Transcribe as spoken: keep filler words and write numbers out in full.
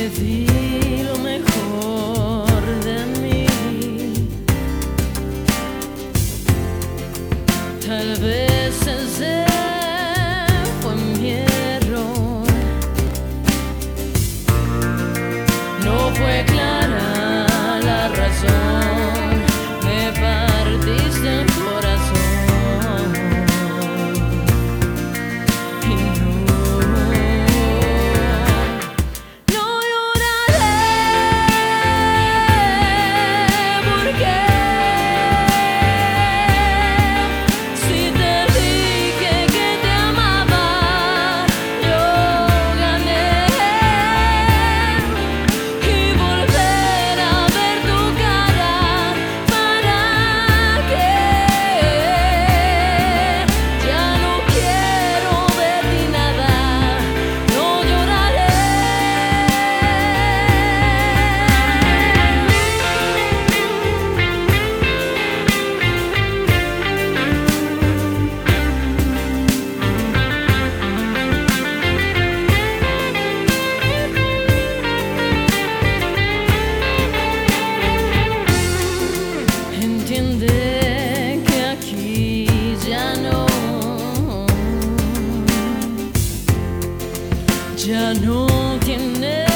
di lo mejor de mí. Tal vez ese fue mi error. No fue clara la razón, me partiste el corazón. Y no, no lloraré, porque si te dije que te amaba, yo gané. Y volver a ver tu cara, ¿para qué? Ya no quiero de ti nada, no lloraré. Entiende que aquí ya no, ya no tiene